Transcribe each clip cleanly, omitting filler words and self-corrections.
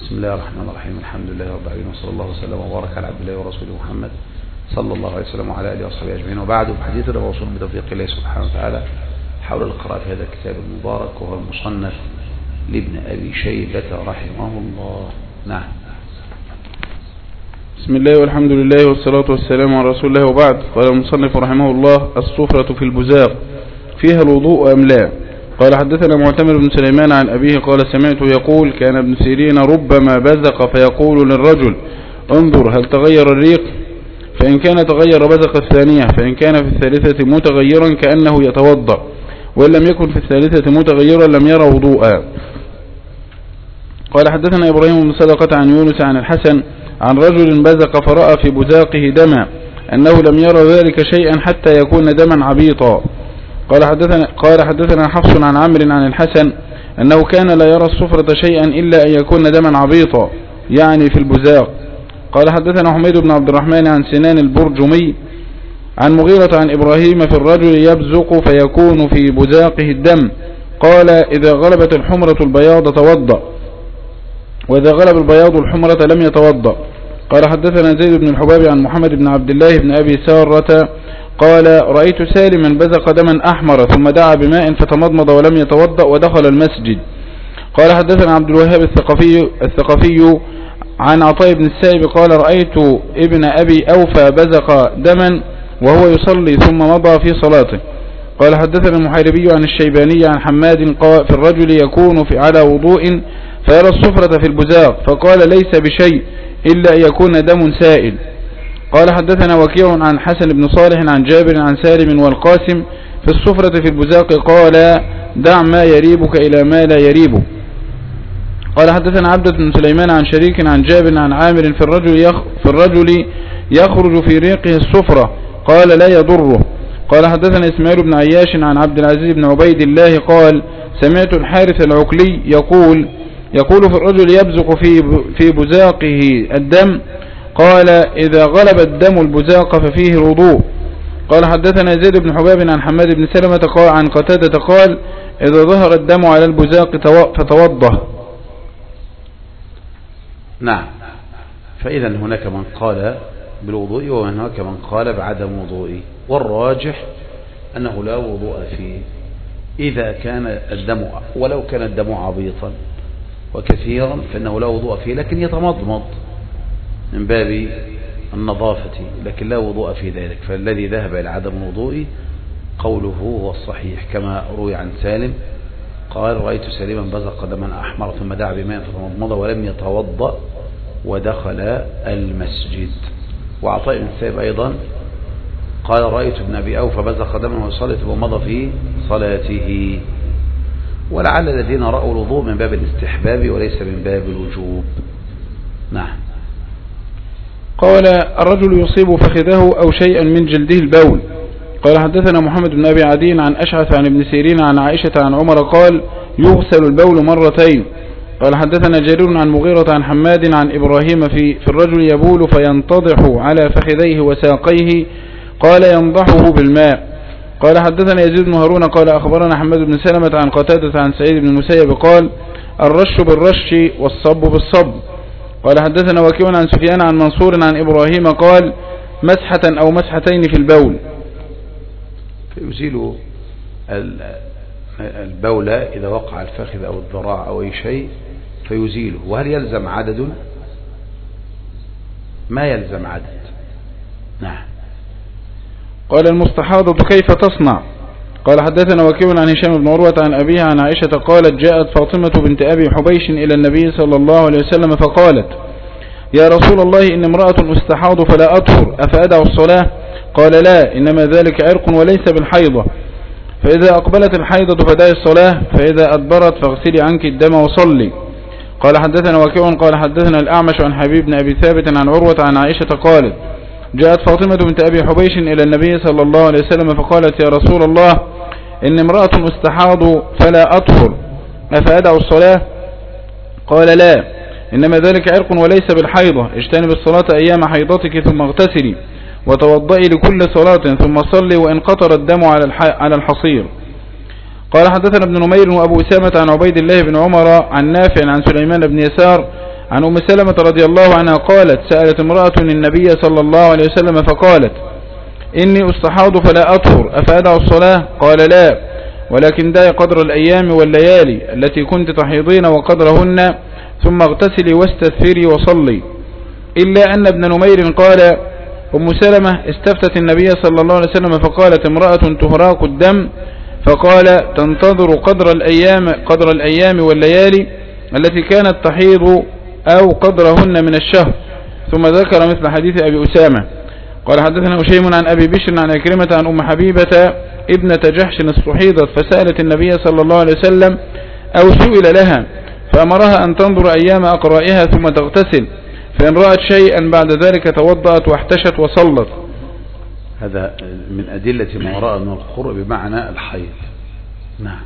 بسم الله الرحمن الرحيم. الحمد لله رب العالمين، وصلى الله وسلم وبارك على عبد الله ورسوله محمد صلى الله عليه وسلم وعلى اله وصحبه اجمعين. وبعد، حديثنا موصول بتوفيق الله سبحانه وتعالى حول القراءة في هذا الكتاب المبارك، وهو المصنف لابن أبي شيبة رحمه الله. نعم. بسم الله والحمد لله والصلاة والسلام على رسول الله، وبعد. قال المصنف رحمه الله: الصفرة في البزاق فيها الوضوء أم لا؟ قال: حدثنا معتمر بن سليمان عن أبيه قال: سمعته يقول: كان ابن سيرين ربما بزق فيقول للرجل: انظر هل تغير الريق؟ فإن كان تغير بزق الثانية، فإن كان في الثالثة متغيرا كأنه يتوضأ، وإن لم يكن في الثالثة متغيرا لم ير وضوءا. قال: حدثنا إبراهيم بن صدقة عن يونس عن الحسن عن رجل بزق فرأى في بزاقه دما، أنه لم يرى ذلك شيئا حتى يكون دما عبيطا. قال حدثنا حفص عن عمرو عن الحسن أنه كان لا يرى الصفرة شيئا إلا أن يكون دما عبيطا، يعني في البزاق. قال حدثنا حميد بن عبد الرحمن عن سنان البرجمي عن مغيرة عن إبراهيم في الرجل يبزق فيكون في بزاقه الدم. قال: إذا غلبت الحمرة البياض توضأ، وإذا غلب البياض الحمرة لم يتوضأ. قال حدثنا زيد بن الحباب عن محمد بن عبد الله بن أبي سارة قال: رأيت سالما بزق دما أحمر ثم دعا بماء فتمضمض ولم يتوضأ ودخل المسجد. قال حدثنا عبد الوهاب الثقفي عن عطاء بن السائب قال: رأيت ابن أبي أوفى بزق دما وهو يصلي ثم مضى في صلاته. قال حدثنا المحاربي عن الشيباني عن حماد قال: في الرجل يكون على وضوء فيرى الصفرة في البزاق، فقال: ليس بشيء إلا أن يكون دم سائل. قال حدثنا وكيع عن حسن بن صالح عن جابر عن سالم والقاسم في الصفرة في البزاق قال: دع ما يريبك إلى ما لا يريبك. قال حدثنا عبدة بن سليمان عن شريك عن جابر عن عامر في الرجل يخرج في ريقه الصفرة قال: لا يضره. قال حدثنا إسماعيل بن عياش عن عبد العزيز بن عبيد الله قال: سمعت الحارث العقلي يقول في الرجل يبزق في بزاقه الدم، قال: إذا غلب الدم البزاق ففيه الوضوء. قال حدثنا زيد بن حباب عن حماد بن سلمة قال عن قتادة قال: إذا ظهر الدم على البزاق فتوضه. نعم. فإذا هناك من قال بالوضوء وهناك من قال بعدم وضوء، والراجح أنه لا وضوء فيه إذا كان الدم، ولو كان الدم عبيطا وكثيرا فإنه لا وضوء فيه، لكن يتمضمض من باب النظافة، لكن لا وضوء في ذلك. فالذي ذهب إلى عدم الوضوء قوله هو الصحيح، كما روي عن سالم قال: رأيت سالما بزق دما أحمر ثم دعا بماء فتمضمض ولم يتوضأ ودخل المسجد. وعطاء بن السائب أيضا قال: رأيت ابن أبي أوفى بزق دما وصلى ثم مضى في صلاته. ولعل الذين رأوا الوضوء من باب الاستحباب وليس من باب الوجوب. نعم. قال: الرجل يصيب فخذه أو شيئا من جلده البول. قال حدثنا محمد بن أبي عدي عن أشعث عن ابن سيرين عن عائشة عن عمر قال: يغسل البول مرتين. قال حدثنا جرير عن مغيرة عن حماد عن إبراهيم في الرجل يبول فينتضح على فخذيه وساقيه، قال: ينضحه بالماء. قال حدثنا يزيد بن هارون قال: أخبرنا حماد بن سلمة عن قتادة عن سعيد بن المسيب قال: الرش بالرش والصب بالصب. قال حدثنا وكيع عن سفيان عن منصور عن إبراهيم قال: مسحة أو مسحتين في البول. فيزيل البول إذا وقع الفخذ أو الذراع أو أي شيء فيزيله. وهل يلزم عدد؟ ما يلزم عدد. نعم. قال: المستحاضة كيف تصنع؟ قال حدثنا وكيع عن هشام بن عروة عن أبيها عن عائشة قالت: جاءت فاطمة بنت أبي حبيش إلى النبي صلى الله عليه وسلم فقالت: يا رسول الله، إن امرأة استحاض فلا أطهر، أفأدع الصلاة؟ قال: لا، إنما ذلك عرق وليس بالحيضة، فإذا أقبلت الحيضة فدعي الصلاة، فإذا أدبرت فاغسلي عنك الدم وصلي. قال حدثنا وكيع قال حدثنا الأعمش عن حبيب بن أبي ثابت عن عروة عن عائشة قالت: جاءت فاطمة بنت أبي حبيش إلى النبي صلى الله عليه وسلم فقالت: يا رسول الله، إن امرأة استحاض فلا أطهر، أفأدع الصلاة؟ قال: لا، إنما ذلك عرق وليس بالحيضة، اجتنب الصلاة أيام حيضتك ثم اغتسلي وتوضئي لكل صلاة ثم صلي وإن قطر الدم على الحصير. قال حدثنا ابن نمير وأبو أسامة عن عبيد الله بن عمر عن نافع عن سليمان بن يسار عن أم سلمة رضي الله عنها قالت سألت امرأة النبي صلى الله عليه وسلم فقالت إني أستحاض فلا أطهر أفأدع الصلاة؟ قال لا، ولكن دعي قدر الأيام والليالي التي كنت تحيضين وقدرهن ثم اغتسلي واستثفري وصلي. إلا أن ابن نمير قال أم سلمة استفتت النبي صلى الله عليه وسلم فقالت امرأة تهراق الدم، فقال تنتظر قدر الأيام والليالي التي كانت تحيض أو قدرهن من الشهر. ثم ذكر مثل حديث أبي أسامة. قال حدثنا هشيم عن أبي بشر عن عكرمة عن أم حبيبة ابنة جحش استحيضت فسألت النبي صلى الله عليه وسلم أو سئل لها فأمرها أن تنظر أيام أقرائها ثم تغتسل، فإن رأت شيئا بعد ذلك توضأت واحتشت وصلت. هذا من أدلة ما وراء من الخر بمعنى الحيض. نعم.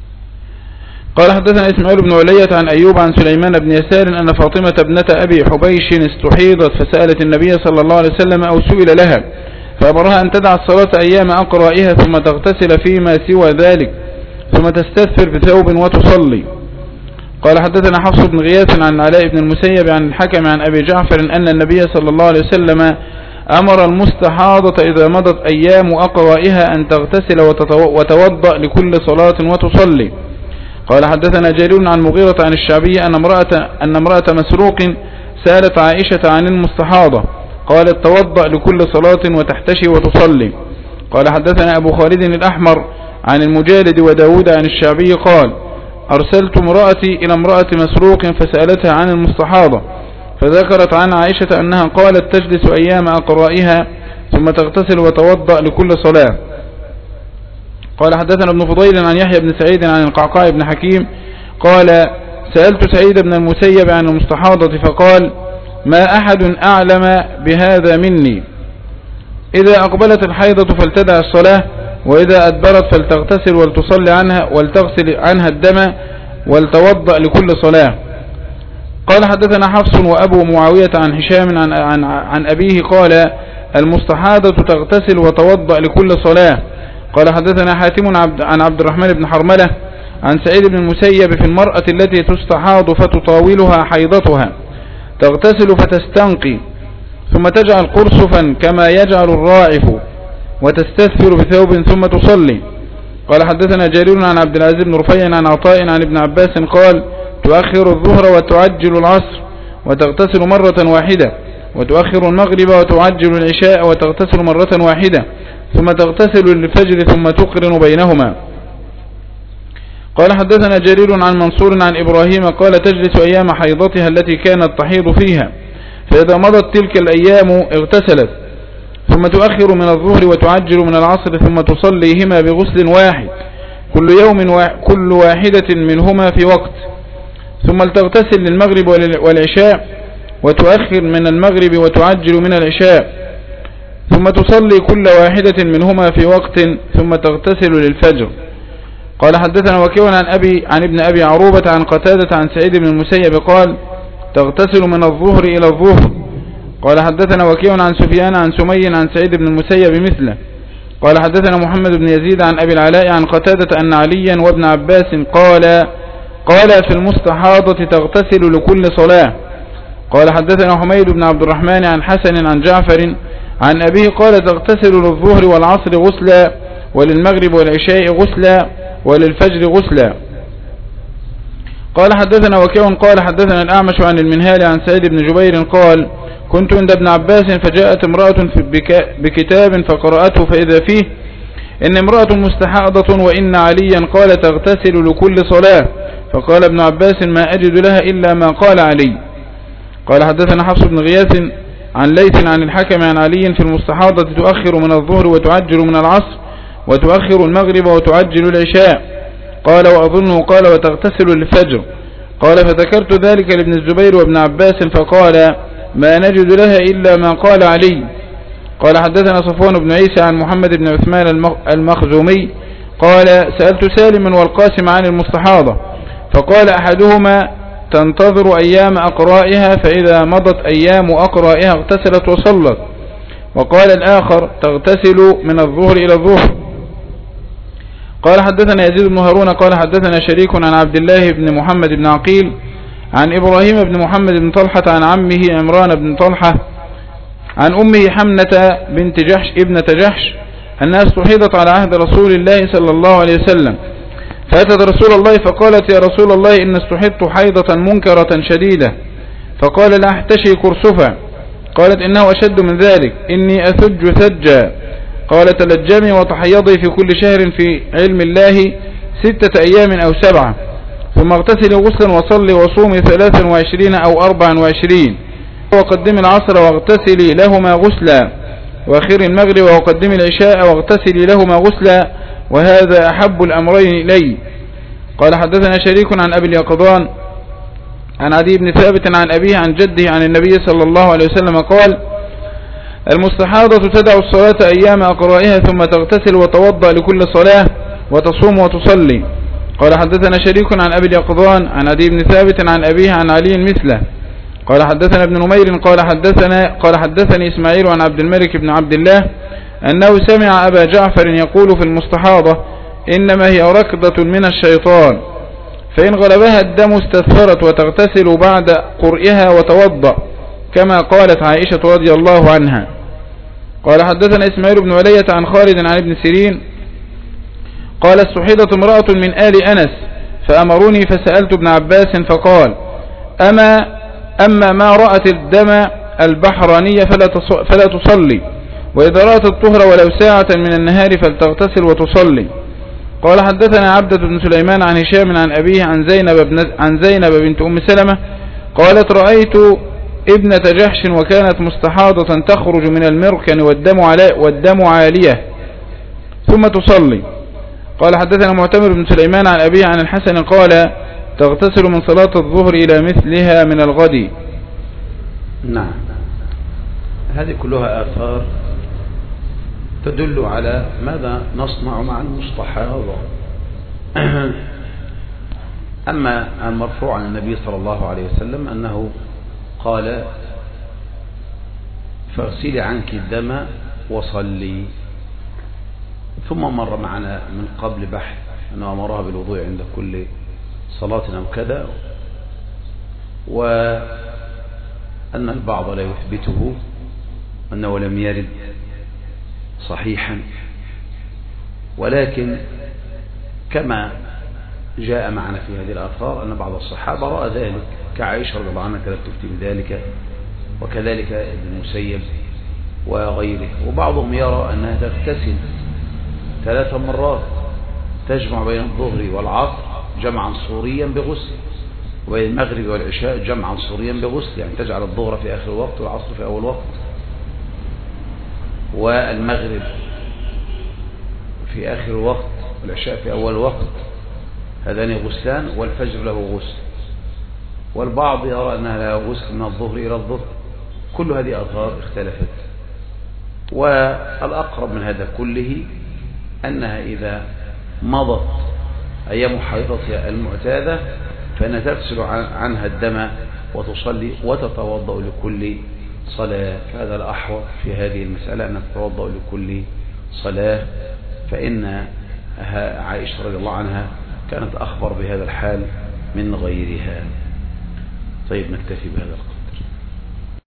قال حدثنا إسماعيل بن علية عن أيوب عن سليمان بن يسار أن فاطمة ابنة أبي حبيش استحيضت فسألت النبي صلى الله عليه وسلم أو سئل لها فأمرها أن تدع الصلاة أيام أقرائها ثم تغتسل فيما سوى ذلك ثم تستثفر بثوب وتصلي. قال حدثنا حفص بن غياث عن علاء بن المسيب عن الحكم عن أبي جعفر أن النبي صلى الله عليه وسلم أمر المستحاضة إذا مضت أيام أقرائها أن تغتسل وتوضأ لكل صلاة وتصلي. قال حدثنا جرير عن مغيرة عن الشعبي أن امرأة مسروق سألت عائشة عن المستحاضة قالت توضأ لكل صلاة وتحتشي وتصلي. قال حدثنا أبو خالد الأحمر عن المجالد وداود عن الشعبي قال أرسلت امرأتي إلى امرأة مسروق فسألتها عن المستحاضة فذكرت عن عائشة أنها قالت تجلس أيام أقرائها ثم تغتسل وتوضأ لكل صلاة. قال حدثنا ابن فضيل عن يحيى بن سعيد عن القعقاع بن حكيم قال سألت سعيد بن المسيب عن المستحاضة فقال ما أحد أعلم بهذا مني، إذا أقبلت الحيضة فلتدع الصلاة وإذا أدبرت فلتغتسل ولتصلي عنها ولتغسل عنها الدم ولتوضأ لكل صلاة. قال حدثنا حفص وأبو معاوية عن هشام عن أبيه قال المستحاضة تغتسل وتوضأ لكل صلاة. قال حدثنا حاتم عن عبد الرحمن بن حرملة عن سعيد بن المسيب في المرأة التي تستحاض فتطاولها حيضتها تغتسل فتستنقي ثم تجعل قرصفا كما يجعل الراعف وتستثفر بثوب ثم تصلي. قال حدثنا جرير عن عبد العزيز بن رفيع عن عطاء عن ابن عباس قال تؤخر الظهر وتعجل العصر وتغتسل مرة واحدة وتؤخر المغرب وتعجل العشاء وتغتسل مرة واحدة ثم تغتسل للفجر ثم تقرن بينهما. قال حدثنا جرير عن منصور عن إبراهيم قال تجلس أيام حيضتها التي كانت تحيض فيها فإذا مضت تلك الأيام اغتسلت ثم تؤخر من الظهر وتعجل من العصر ثم تصليهما بغسل واحد كل واحدة منهما في وقت ثم تغتسل للمغرب والعشاء وتؤخر من المغرب وتعجل من العشاء ثم تصلي كل واحدة منهما في وقت ثم تغتسل للفجر. قال حدثنا وكيع عن ابن أبي عروبة عن قتادة عن سعيد بن المسيب قال تغتسل من الظهر إلى الظهر. قال حدثنا وكيع عن سفيان عن سمي عن سعيد بن المسيب مثله. قال حدثنا محمد بن يزيد عن أبي العلاء عن قتادة أن عليا وابن عباس قال في المستحاضة تغتسل لكل صلاة. قال حدثنا حميد بن عبد الرحمن عن حسن عن جعفر عن أبيه قال تغتسل للظهر والعصر غسلا وللمغرب والعشاء غسلا وللفجر غسلا. قال حدثنا وكيع قال حدثنا الأعمش عن المنهال عن سعيد بن جبير قال كنت عند ابن عباس فجاءت امرأة بكتاب فقرأته فإذا فيه إن امرأة مستحاضة وإن عليا قال تغتسل لكل صلاة فقال ابن عباس ما أجد لها إلا ما قال علي. قال حدثنا حفص بن غياث عن ليث عن الحكم عن علي في المستحاضة تؤخر من الظهر وتعجل من العصر وتؤخر المغرب وتعجل العشاء. قال وأظنه قال وتغتسل للفجر. قال فذكرت ذلك لابن الزبير وابن عباس فقال ما نجد لها إلا ما قال علي. قال حدثنا صفوان بن عيسى عن محمد بن عثمان المخزومي قال سألت سالما والقاسم عن المستحاضة فقال أحدهما تنتظر أيام أقرائها فإذا مضت أيام أقرائها اغتسلت وصلت، وقال الآخر تغتسل من الظهر إلى الظهر. قال حدثنا يزيد بن هارون قال حدثنا شريك عن عبد الله بن محمد بن عقيل عن إبراهيم بن محمد بن طلحة عن عمه عمران بن طلحة عن أمه حمنة بنت جحش ابنة جحش أنها استحيضت على عهد رسول الله صلى الله عليه وسلم، فأتت رسول الله فقالت: يا رسول الله، إن استحيضت حيضة منكرة شديدة. فقال: لا احتشي كرسفا. قالت: إنه أشد من ذلك، إني أثج ثجا. قال: تلجمي وتحيضي في كل شهر في علم الله 6 أيام أو 7، ثم اغتسلي غسلا وصلي وصومي 23 أو 24، وقدمي العصر واغتسلي لهما غسلا، وأخير المغرب وقدمي العشاء واغتسلي لهما غسلا، وهذا أحب الأمرين إلي. قال: حدثنا شريك عن أبي اليقظان عن عدي بن ثابت عن أبيه عن جده عن النبي صلى الله عليه وسلم قال: المستحاضة تدع الصلاة أيام أقرائها ثم تغتسل وتوضأ لكل صلاة وتصوم وتصلي. قال: حدثنا شريك عن أبي اليقظان عن عدي بن ثابت عن أبيه عن علي مثله. قال: حدثنا ابن نمير قال حدثني إسماعيل عن عبد الملك بن عبد الله أنه سمع أبا جعفر يقول في المستحاضة: إنما هي ركضة من الشيطان، فإن غلبها الدم استثفرت وتغتسل بعد قرئها وتوضأ، كما قالت عائشة رضي الله عنها. قال: حدثنا إسماعيل بن ولية عن خالد عن ابن سيرين قال: استحيضت امرأة من آل أنس فأمروني فسألت ابن عباس فقال: أما ما رأت الدم البحرانية فلا تصلي، وإذا رأت الطهر ولو ساعة من النهار فلتغتسل وتصلي. قال: حدثنا عبدة بن سليمان عن هشام عن أبيه عن زينب بنت أم سلمة قالت: رأيت ابنة جحش وكانت مستحاضة تخرج من المركن والدم عالية ثم تصلي. قال: حدثنا معتمر بن سليمان عن أبيه عن الحسن قال: تغتسل من صلاة الظهر إلى مثلها من الغد. نعم، هذه كلها آثار تدل على ماذا نصنع مع المستحاضة. أما المرفوع عن النبي صلى الله عليه وسلم أنه قال: فاغسلي عنك الدم وصلي. ثم مر معنا من قبل بحث أنه أمرها بالوضوء عند كل صلاة أو كذا، وأن البعض لا يثبته أنه لم يرد صحيحا، ولكن كما جاء معنا في هذه الآثار أن بعض الصحابة رأى ذلك، كعائشة رضي الله عنها كانت تفتي بذلك، وكذلك ابن المسيب وغيره. وبعضهم يرى أنها تغتسل 3 مرات، تجمع بين الظهر والعصر جمعا صوريا بغسل، وبين المغرب والعشاء جمعا صوريا بغسل، يعني تجعل الظهر في آخر وقت والعصر في أول وقت، والمغرب في آخر وقت والعشاء في أول وقت، هذان غسلان، والفجر له غسل. والبعض يرى أنها لها غسل من الظهر إلى الظهر. كل هذه آثار اختلفت، والأقرب من هذا كله أنها إذا مضت أيام حيضتها المعتادة فإنها تغسل عنها الدم وتصلي وتتوضأ لكل صلاة. فهذا الأحوط في هذه المسألة أنها تتوضأ لكل صلاة، فإن عائشة رضي الله عنها كانت أخبر بهذا الحال من غيرها. طيب، نكتفي بهذا القدر.